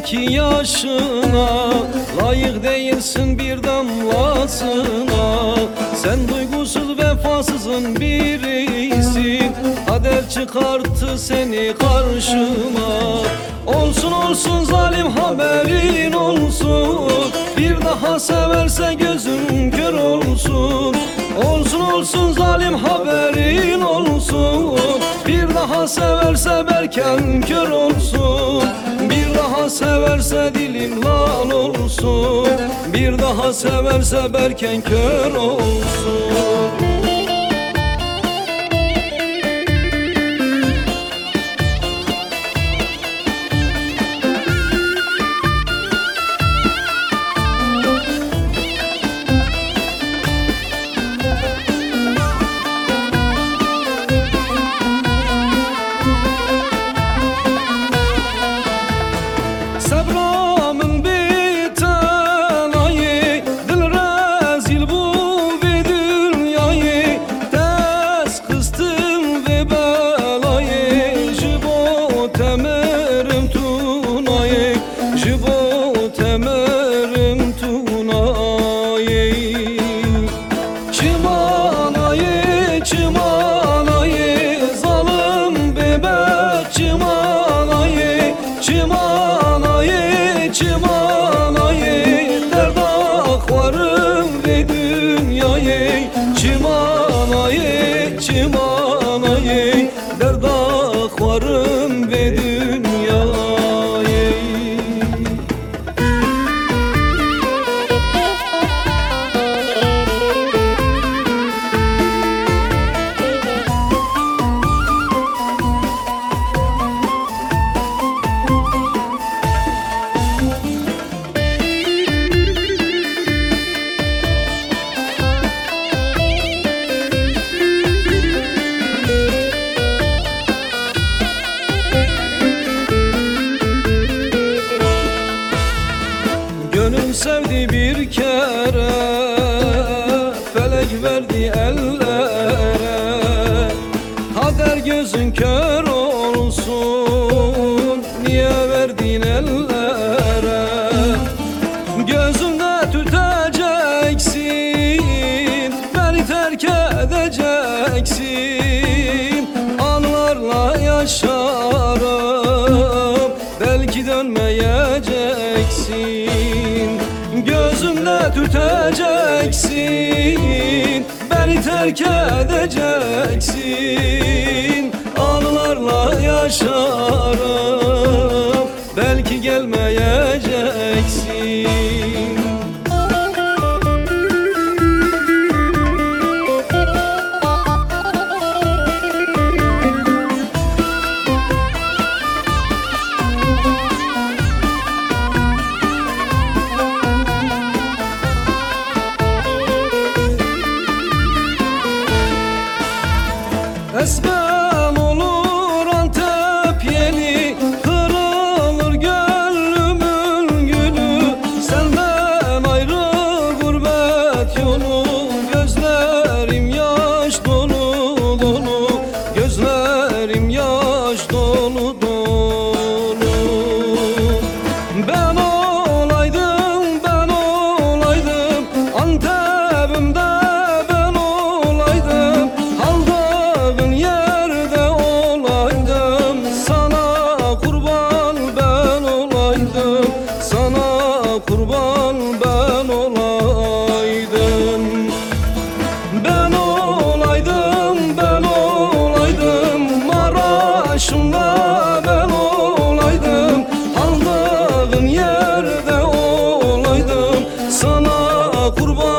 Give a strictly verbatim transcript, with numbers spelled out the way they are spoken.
iki yaşına, layık değilsin bir damlasına. Sen duygusuz vefasızın birisin, kader çıkarttı seni karşıma. Olsun olsun zalim haberin olsun, bir daha severse gözün kör olsun. Olsun olsun zalim haberin olsun, bir daha severse berken kör olsun. Bir daha severse dilim lal olsun, bir daha severse berken kör olsun. Sabramın biten ayı, dil rezil bu bir dünyayı. Tez kıstım ve belayı, jibo temerim tunayı, jibo temerim tunayı. Çimanayı, çimanayı, zalim bebek çimanayı, çimanayı, çimanayı, derd akvarım ve dünyayı. Çimanayı, çimanayı, derd akvarım ve dünyayı. Gönül sevdi bir kere, felek verdi ellere. Kader gözün kör olsun, niye verdin ellere? Gözünde tüteceksin, beni terk edeceksin. Anılarla yaşarım, belki dönmeyeceksin. Gözümle tüteceksin, beni terk edeceksin. Anılarla yaşarım, belki gelmeyeceksin. Esmem olur Antep yeli, kırılır gönlümün gülü. Senden ayrı gurbet yolu, gözlerim yaş dolu dolu, gözlerim yaş dolu dolu. Ben olaydım, ben olaydım Antep'imde, ben olaydım aldığın yerde olaydım. Sana kurban ben olaydım, sana kurban ben olaydım. Ben olaydım, ben olaydım Maraş'ımda, ben olaydım aldığın yerde olaydım. Sana kurban